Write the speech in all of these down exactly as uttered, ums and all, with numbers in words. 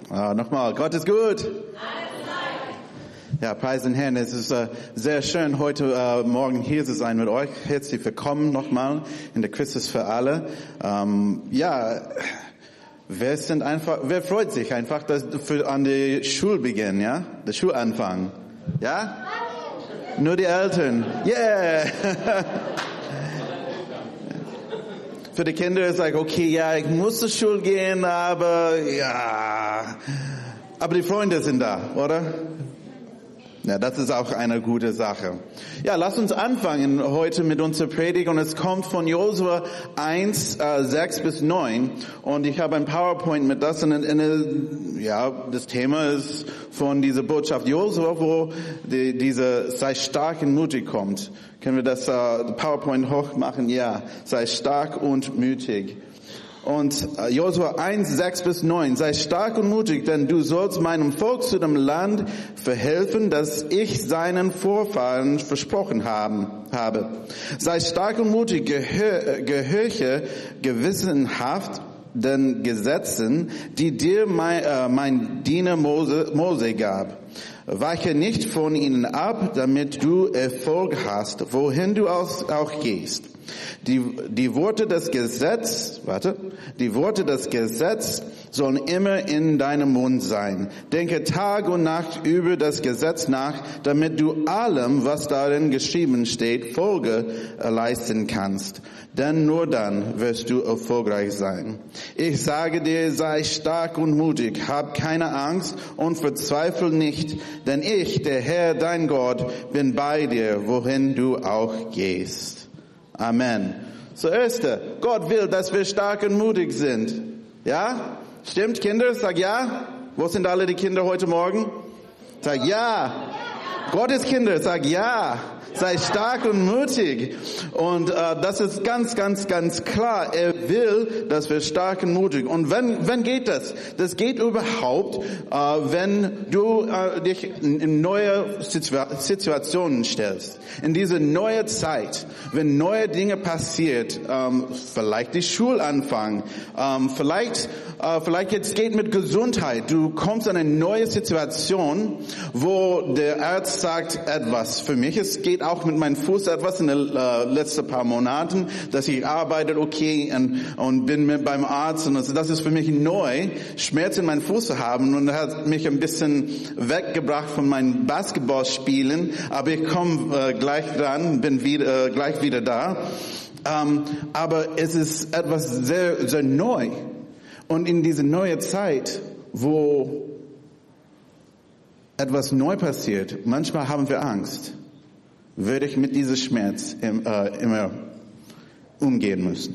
Uh, nochmal, Gott ist gut. Ja, preis den Herrn. Es ist uh, sehr schön, heute uh, Morgen hier zu sein mit euch. Herzlich willkommen nochmal in der Christus für alle. Um, ja, wer sind einfach, wer freut sich einfach, dass für an die Schulbeginn, ja, der Schulanfang, ja? Nur die Eltern. Yeah. Für die Kinder ist like, okay, ja, ich muss zur Schule gehen, aber ja, aber die Freunde sind da, oder? Ja, das ist auch eine gute Sache. Ja, lass uns anfangen heute mit unserer Predigt und es kommt von Josua eins, äh, sechs bis neun und ich habe ein PowerPoint mit das und eine, ja, das Thema ist von dieser Botschaft Josua, wo die, diese sei stark und mutig kommt. Können wir das äh, PowerPoint hoch machen? Ja, sei stark und mutig. Und äh, Josua eins, sechs bis neun, sei stark und mutig, denn du sollst meinem Volk zu dem Land verhelfen, das ich seinen Vorfahren versprochen haben, habe. Sei stark und mutig, gehör, gehorche gewissenhaft den Gesetzen, die dir mein, äh, mein Diener Mose, Mose gab. Weiche nicht von ihnen ab, damit du Erfolg hast, wohin du auch gehst. Die, die Worte des Gesetzes, warte, die Worte des Gesetzes sollen immer in deinem Mund sein. Denke Tag und Nacht über das Gesetz nach, damit du allem, was darin geschrieben steht, Folge leisten kannst. Denn nur dann wirst du erfolgreich sein. Ich sage dir, sei stark und mutig, hab keine Angst und verzweifle nicht, denn ich, der Herr, dein Gott, bin bei dir, wohin du auch gehst. Amen. Zuerst, Gott will, dass wir stark und mutig sind. Ja? Stimmt, Kinder? Sag ja. Wo sind alle die Kinder heute Morgen? Sag ja. Gottes Kinder, sag ja. Sei stark und mutig. Und äh, das ist ganz, ganz, ganz klar. Er will, dass wir stark und mutig. Und wenn, wenn geht das? Das geht überhaupt, äh, wenn du äh, dich in, in neue Situa- Situationen stellst. In diese neue Zeit, wenn neue Dinge passiert, ähm, vielleicht die Schulanfang, ähm, vielleicht, äh, vielleicht jetzt geht mit Gesundheit. Du kommst in eine neue Situation, wo der Arzt sagt etwas. Für mich, es geht auch mit meinem Fuß etwas in den äh, letzten paar Monaten, dass ich arbeite, okay, und, und bin mit beim Arzt und das, das ist für mich neu, Schmerz in meinem Fuß zu haben und hat mich ein bisschen weggebracht von meinen Basketballspielen, aber ich komme äh, gleich dran, bin wieder, äh, gleich wieder da. Ähm, aber es ist etwas sehr, sehr neu und in diese neue Zeit, wo etwas neu passiert, manchmal haben wir Angst. Würde ich mit diesem Schmerz im, äh, immer umgehen müssen?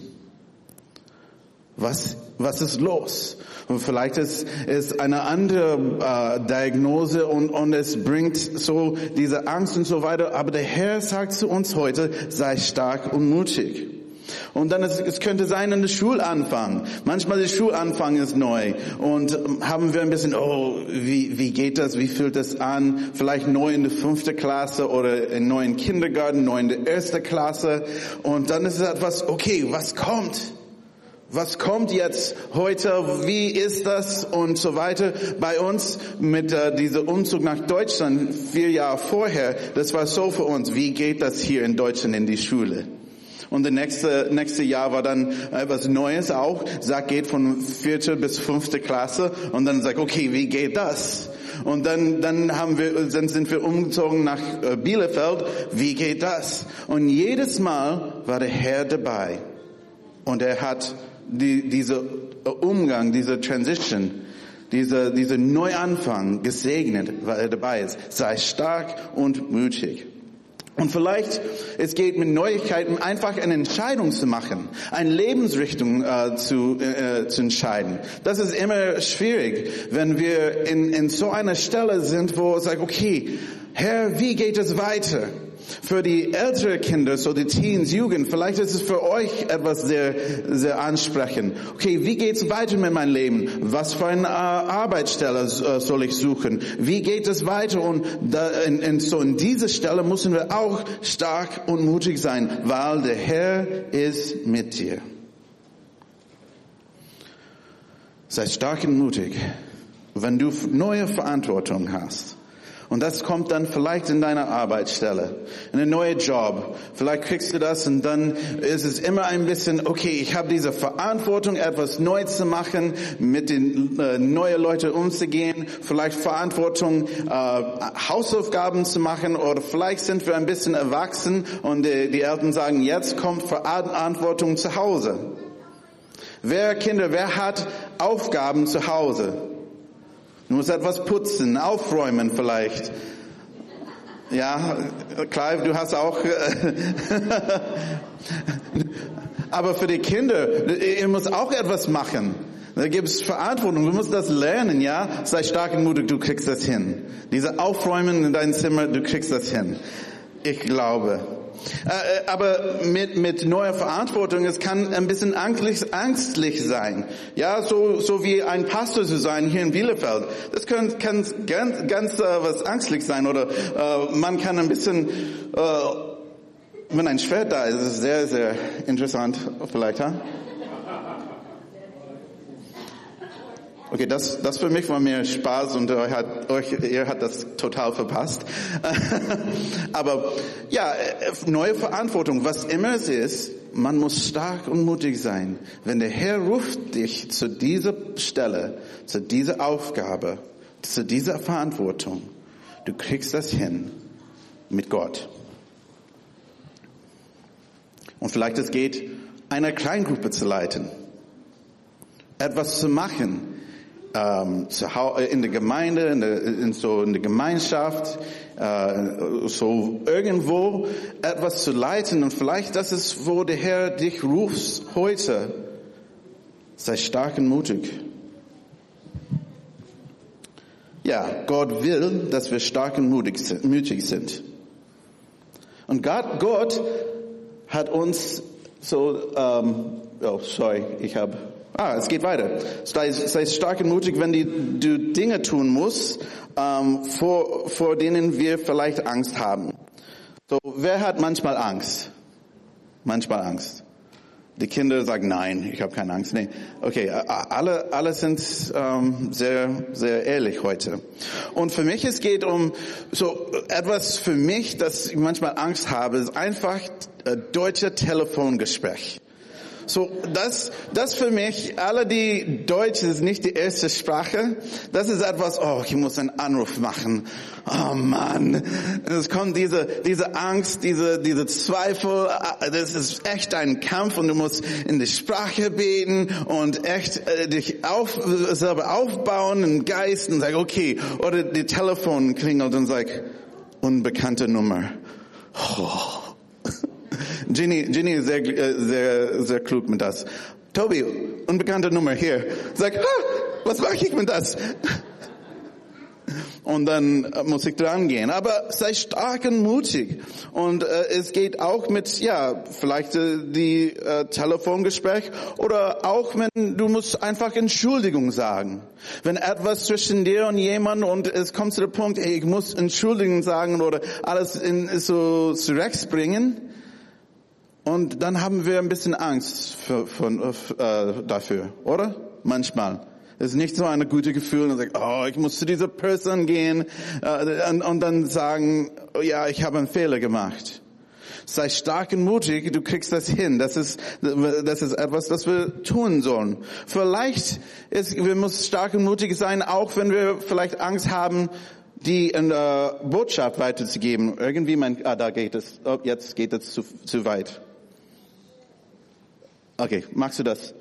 Was, was ist los? Und vielleicht ist es eine andere äh, Diagnose und, und es bringt so diese Angst und so weiter. Aber der Herr sagt zu uns heute, sei stark und mutig. Und dann ist, es könnte sein, an der Schulanfang. Manchmal der Schulanfang ist neu und haben wir ein bisschen, oh, wie, wie geht das, wie fühlt das an? Vielleicht neu in der fünften Klasse oder in neuen Kindergarten, neu in der ersten Klasse. Und dann ist es etwas, okay, was kommt? Was kommt jetzt heute? Wie ist das? Und so weiter. Bei uns mit äh, diesem Umzug nach Deutschland vier Jahre vorher, das war so für uns, wie geht das hier in Deutschland in die Schule? Und das nächste, nächste Jahr war dann etwas Neues auch. Sagt, geht von vierte bis fünfte Klasse. Und dann sagt, okay, wie geht das? Und dann, dann haben wir, dann sind wir umgezogen nach Bielefeld. Wie geht das? Und jedes Mal war der Herr dabei. Und er hat die, diese Umgang, diese Transition, diese, diese Neuanfang gesegnet, weil er dabei ist. Sei stark und mutig. Und vielleicht, es geht mit Neuigkeiten einfach eine Entscheidung zu machen, eine Lebensrichtung äh, zu, äh, zu entscheiden. Das ist immer schwierig, wenn wir in, in so einer Stelle sind, wo es sagt, okay, Herr, wie geht es weiter? Für die älteren Kinder, so die Teens, Jugend, vielleicht ist es für euch etwas sehr, sehr ansprechend. Okay, wie geht's weiter mit meinem Leben? Was für eine äh, Arbeitsstelle äh, soll ich suchen? Wie geht es weiter? Und da, in, in, so in dieser Stelle müssen wir auch stark und mutig sein, weil der Herr ist mit dir. Sei stark und mutig. wenn du neue Verantwortung hast. Und das kommt dann vielleicht in deiner Arbeitsstelle, in einen neuen Job. Vielleicht kriegst du das und dann ist es immer ein bisschen, okay, ich habe diese Verantwortung, etwas neu zu machen, mit den äh, neuen Leuten umzugehen, vielleicht Verantwortung, äh, Hausaufgaben zu machen, oder vielleicht sind wir ein bisschen erwachsen und die, die Eltern sagen, jetzt kommt Verantwortung zu Hause. Wer, Kinder, wer hat Aufgaben zu Hause? Du musst etwas putzen, aufräumen vielleicht. Ja, Clive, du hast auch. Aber für die Kinder, ihr müsst auch etwas machen. Da gibt es Verantwortung. Du musst das lernen, ja. Sei stark und mutig, du kriegst das hin. Diese Aufräumen in deinem Zimmer, du kriegst das hin. Ich glaube. Äh, aber mit, mit neuer Verantwortung, es kann ein bisschen angstlich, angstlich sein. Ja, so, so wie ein Pastor zu sein hier in Bielefeld. Das kann, kann ganz, ganz äh, was angstlich sein. Oder äh, man kann ein bisschen, äh, wenn ein Schwert da ist, ist es sehr, sehr interessant. Vielleicht, ha? Okay, das, das für mich war mir Spaß und euch hat, euch, ihr hat das total verpasst. Aber ja, neue Verantwortung, was immer es ist, man muss stark und mutig sein. Wenn der Herr ruft dich zu dieser Stelle, zu dieser Aufgabe, zu dieser Verantwortung, du kriegst das hin mit Gott. Und vielleicht es geht, eine Kleingruppe zu leiten, etwas zu machen, Ähm, in der Gemeinde, in der, in so in der Gemeinschaft, äh, so irgendwo etwas zu leiten. Und vielleicht das ist, wo der Herr dich ruft heute. Sei stark und mutig. Ja, Gott will, dass wir stark und mutig sind. Und Gott, Gott hat uns so, ähm, oh sorry, ich habe Ah, es geht weiter. Sei, sei stark und mutig, wenn die, du Dinge tun musst, ähm, vor, vor denen wir vielleicht Angst haben. So, wer hat manchmal Angst? Manchmal Angst. Die Kinder sagen, nein, ich habe keine Angst. Nee, okay, alle, alle sind ähm, sehr, sehr ehrlich heute. Und für mich, es geht um so etwas für mich, dass ich manchmal Angst habe, ist einfach äh, deutsche Telefongespräch. So, das, das für mich, alle die Deutsch ist nicht die erste Sprache, das ist etwas, oh, ich muss einen Anruf machen. Oh Mann, es kommt diese, diese Angst, diese, diese Zweifel, das ist echt ein Kampf und du musst in die Sprache beten und echt äh, dich auf, selber aufbauen im Geist und sagen, okay, oder die Telefon klingelt und sagt, unbekannte Nummer. Oh. Ginny, Ginny ist sehr, sehr, sehr klug mit das. Tobi, unbekannte Nummer hier. Sag, ah, was mache ich mit das? Und dann muss ich dran gehen. Aber sei stark und mutig. Und äh, es geht auch mit, ja, vielleicht äh, die äh, Telefongespräch oder auch wenn du musst einfach Entschuldigung sagen. Wenn etwas zwischen dir und jemand und es kommt zu dem Punkt, ey, ich muss Entschuldigung sagen oder alles in, so zurechtbringen. Und dann haben wir ein bisschen Angst für, für, äh, dafür, oder? Manchmal. Es ist nicht so ein gutes Gefühl, und sagt, oh, ich muss zu dieser Person gehen äh, und, und dann sagen, oh, ja, ich habe einen Fehler gemacht. Sei stark und mutig, du kriegst das hin. Das ist, das ist etwas, das wir tun sollen. Vielleicht ist, wir müssen stark und mutig sein, auch wenn wir vielleicht Angst haben, die in der Botschaft weiterzugeben. Irgendwie, mein, ah, da geht es, oh, jetzt geht es zu, zu weit. Okay, magst du das?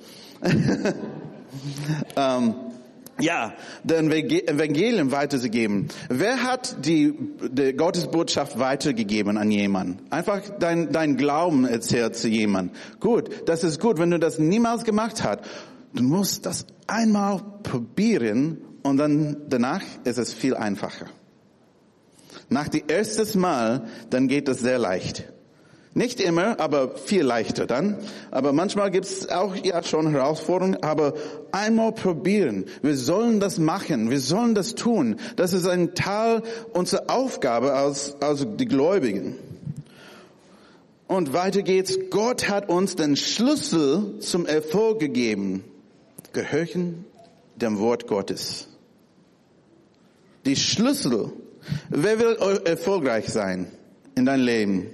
ähm, ja, das Evangelium weiterzugeben. Wer hat die, die Gottesbotschaft weitergegeben an jemanden? Einfach dein, dein Glauben erzählt zu jemandem. Gut, das ist gut, wenn du das niemals gemacht hast. Du musst das einmal probieren und dann danach ist es viel einfacher. Nach dem ersten Mal, dann geht es sehr leicht. Nicht immer, aber viel leichter dann. Aber manchmal gibt es auch ja schon Herausforderungen, aber einmal probieren. Wir sollen das machen, wir sollen das tun. Das ist ein Teil unserer Aufgabe als, als die Gläubigen. Und weiter geht's. Gott hat uns den Schlüssel zum Erfolg gegeben. Gehorchen dem Wort Gottes. die Schlüssel. Wer will erfolgreich sein in deinem Leben?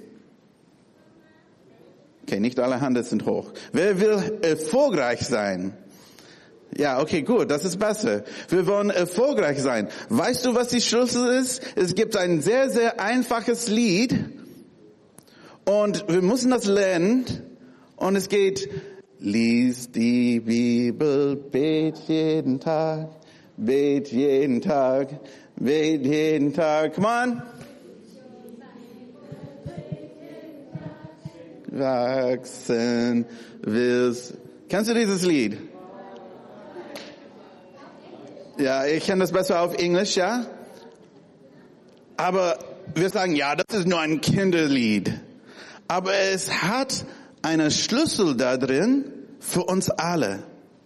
Okay, nicht alle Hände sind hoch. Wer will erfolgreich sein? Ja, okay, gut, das ist besser. Wir wollen erfolgreich sein. Weißt du, was die Schlüssel ist? Es gibt ein sehr, sehr einfaches Lied und wir müssen das lernen und es geht: Lies die Bibel, bet jeden Tag, bet jeden Tag, bet jeden Tag. Come on. Wachsen willst. Kennst du dieses Lied? Ja, ich kenne das besser auf Englisch, ja. Aber wir sagen, ja, das ist nur ein Kinderlied. Aber es hat einen Schlüssel da drin für uns alle.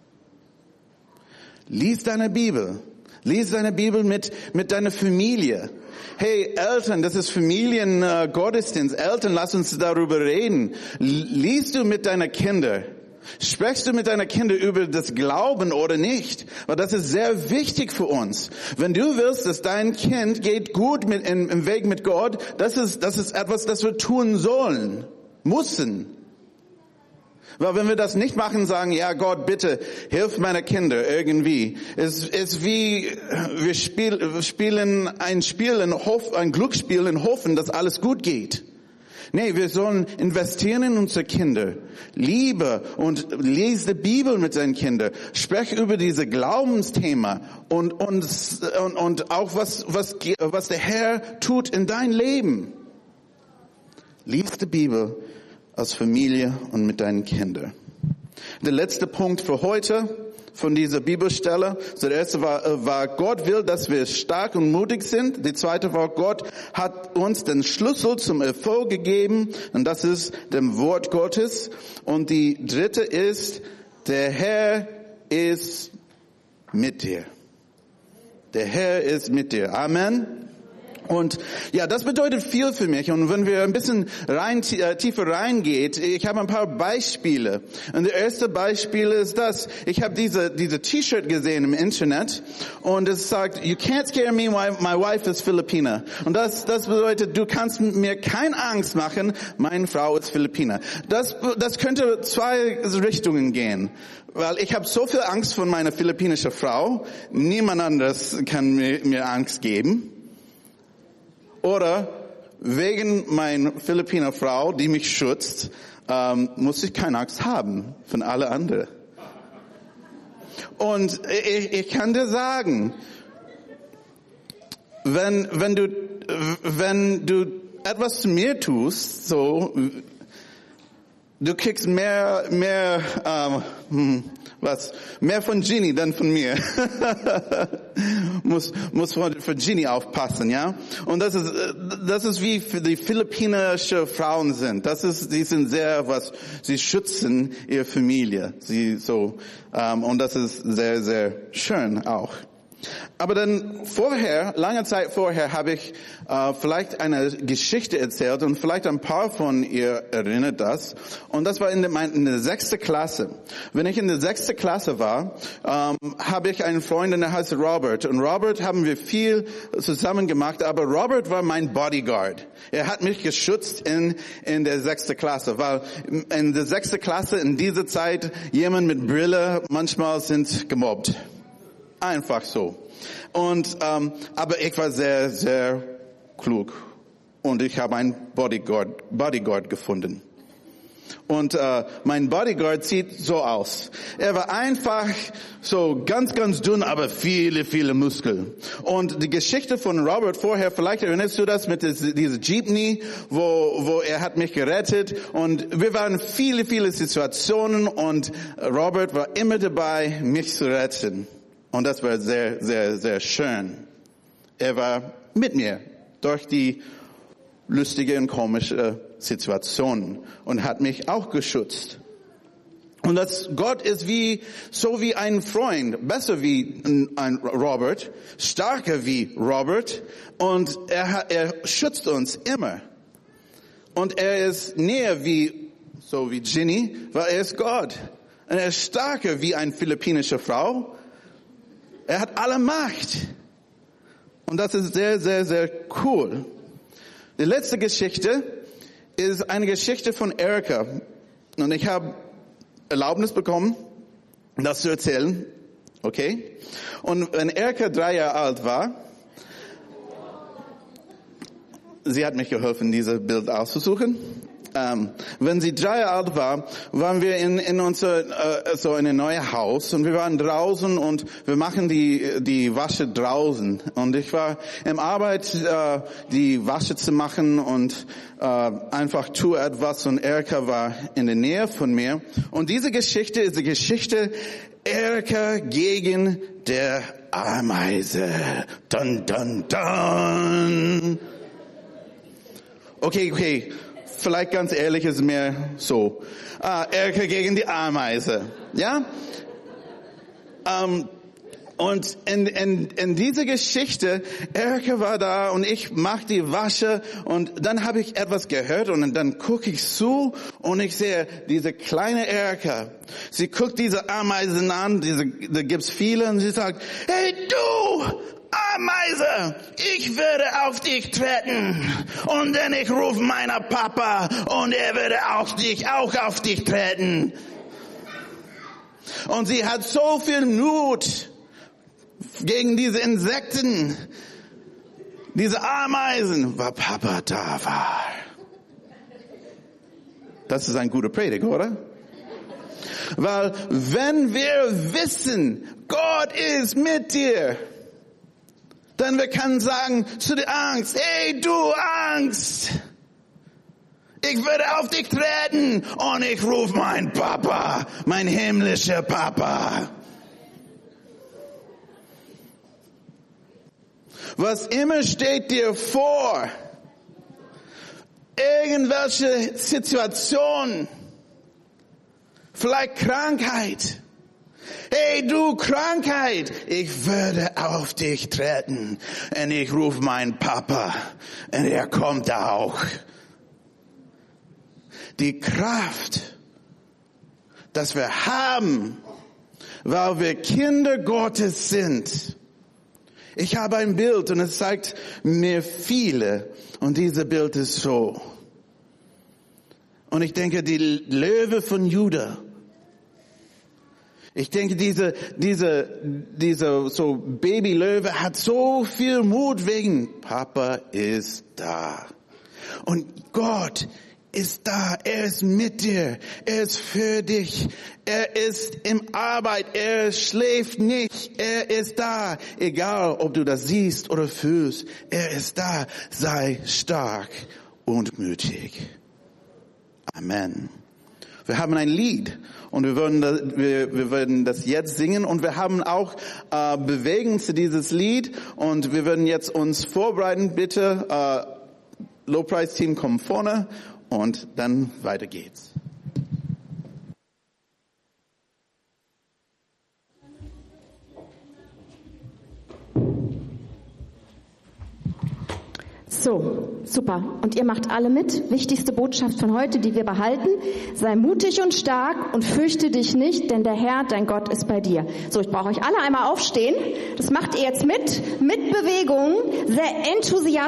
Lies deine Bibel. Lies deine Bibel mit, mit deiner Familie. Hey, Eltern, das ist Familiengottesdienst. Äh, Eltern, lass uns darüber reden. Liest du mit deinen Kindern? Sprichst du mit deinen Kindern über das Glauben oder nicht? Weil das ist sehr wichtig für uns. Wenn du willst, dass dein Kind geht gut mit, in, im Weg mit Gott, das ist, das ist etwas, das wir tun sollen, müssen. Weil wenn wir das nicht machen, sagen, ja Gott, bitte, hilf meine Kinder irgendwie. Es ist wie, wir spiel, spielen ein Spiel, in Hoff, ein Glücksspiel in Hoffen, dass alles gut geht. Nee, wir sollen investieren in unsere Kinder. Liebe und lese die Bibel mit deinen Kindern. Sprech über diese Glaubensthema und, und, und, und auch was, was, was der Herr tut in dein Leben. Lies die Bibel als Familie und mit deinen Kindern. Der letzte Punkt für heute von dieser Bibelstelle. Der erste war, war, Gott will, dass wir stark und mutig sind. Die zweite war, Gott hat uns den Schlüssel zum Erfolg gegeben. Und das ist dem Wort Gottes. Und die dritte ist, der Herr ist mit dir. Der Herr ist mit dir. Amen. Und ja, das bedeutet viel für mich. Und wenn wir ein bisschen rein, äh, tiefer reingeht, ich habe ein paar Beispiele. Und das erste Beispiel ist das: Ich habe diese diese T-Shirt gesehen im Internet und es sagt, "You can't scare me, my wife is Filipina." Und das das bedeutet, du kannst mir keine Angst machen, meine Frau ist Filipina. Das das könnte zwei Richtungen gehen. Weil ich habe so viel Angst vor meiner philippinischen Frau, niemand anderes kann mir, mir Angst geben. Oder wegen meiner Philippiner Frau, die mich schützt, ähm, muss ich keine Angst haben von alle anderen. Und ich, ich kann dir sagen, wenn wenn du wenn du etwas zu mir tust, so du kriegst mehr mehr ähm, was mehr von Ginny dann von mir. muss muss für Ginny aufpassen, ja? Und das ist das ist wie für die philippinische Frauen sind. Das ist die sind sehr was sie schützen ihre Familie. Sie so ähm, und das ist sehr sehr schön auch. Aber dann vorher, lange Zeit vorher, habe ich äh, vielleicht eine Geschichte erzählt und vielleicht ein paar von ihr erinnert das. Und das war in der, in der sechsten Klasse. Wenn ich in der sechsten Klasse war, ähm, habe ich einen Freund, der heißt Robert. Und Robert haben wir viel zusammen gemacht, aber Robert war mein Bodyguard. Er hat mich geschützt in in der sechsten Klasse, weil in der sechsten Klasse in dieser Zeit jemand mit Brille manchmal sind gemobbt. Einfach so. Und ähm, aber ich war sehr, sehr klug und ich habe einen Bodyguard, Bodyguard gefunden. Und äh, mein Bodyguard sieht so aus. Er war einfach so ganz, ganz dünn, aber viele, viele Muskeln. Und die Geschichte von Robert vorher, vielleicht erinnerst du das mit dieser Jeepney, wo wo er hat mich gerettet. Und wir waren viele, viele Situationen und Robert war immer dabei, mich zu retten. Und das war sehr, sehr, sehr schön. Er war mit mir durch die lustige und komische Situation und hat mich auch geschützt. Und das Gott ist wie, so wie ein Freund, besser wie ein Robert, stärker wie Robert und er, er schützt uns immer. Und er ist näher wie, so wie Ginny, weil er ist Gott. Und er ist stärker wie eine philippinische Frau. Er hat alle Macht. Und das ist sehr, sehr, sehr cool. Die letzte Geschichte ist eine Geschichte von Erika. Und ich habe Erlaubnis bekommen, das zu erzählen. Okay? Und wenn Erika drei Jahre alt war, sie hat mich geholfen, dieses Bild auszusuchen. Ähm, wenn sie drei Jahre alt war, waren wir in, in unser, äh, so in ein neues Haus und wir waren draußen und wir machen die, die Wasche draußen. Und ich war im Arbeit, äh, die Wasche zu machen und, äh, einfach tue etwas und Erika war in der Nähe von mir. Und diese Geschichte ist die Geschichte Erika gegen der Ameise. Dun, dun, dun. Okay, okay. Vielleicht ganz ehrlich ist mir so. Ah, Erika gegen die Ameise. Ja? Um, und in, in, in dieser Geschichte, Erika war da und ich mach die Wasche und dann habe ich etwas gehört und dann gucke ich zu und ich sehe diese kleine Erika. Sie guckt diese Ameisen an, diese, da gibt's viele und sie sagt, hey du! Ameise, ich würde auf dich treten und dann ich rufe meiner Papa und er würde auch dich auch auf dich treten. Und sie hat so viel Mut gegen diese Insekten, diese Ameisen, weil Papa da war. Das ist ein guter Predigt, oder? Weil wenn wir wissen, Gott ist mit dir, dann wir können sagen zu der Angst, hey du Angst, ich würde auf dich treten und ich rufe meinen Papa, mein himmlischer Papa. Was immer steht dir vor, irgendwelche Situation, vielleicht Krankheit, hey du Krankheit, ich würde auf dich treten und ich rufe meinen Papa und er kommt auch. Die Kraft, dass wir haben, weil wir Kinder Gottes sind. Ich habe ein Bild und es zeigt mir viele und dieses Bild ist so. Und ich denke, die Löwe von Juda, ich denke, diese, diese, diese, so Babylöwe hat so viel Mut wegen Papa ist da. Und Gott ist da. Er ist mit dir. Er ist für dich. Er ist im Arbeit. Er schläft nicht. Er ist da. Egal, ob du das siehst oder fühlst. Er ist da. Sei stark und mutig. Amen. Wir haben ein Lied und wir würden das, wir, wir würden das jetzt singen und wir haben auch äh, Bewegung zu dieses Lied und wir würden jetzt uns vorbereiten. Bitte, äh, Lobpreisteam, komm vorne und dann weiter geht's. So, super. Und ihr macht alle mit. Wichtigste Botschaft von heute, die wir behalten. Sei mutig und stark und fürchte dich nicht, denn der Herr, dein Gott, ist bei dir. So, ich brauche euch alle einmal aufstehen. Das macht ihr jetzt mit, mit Bewegung, sehr enthusiastisch.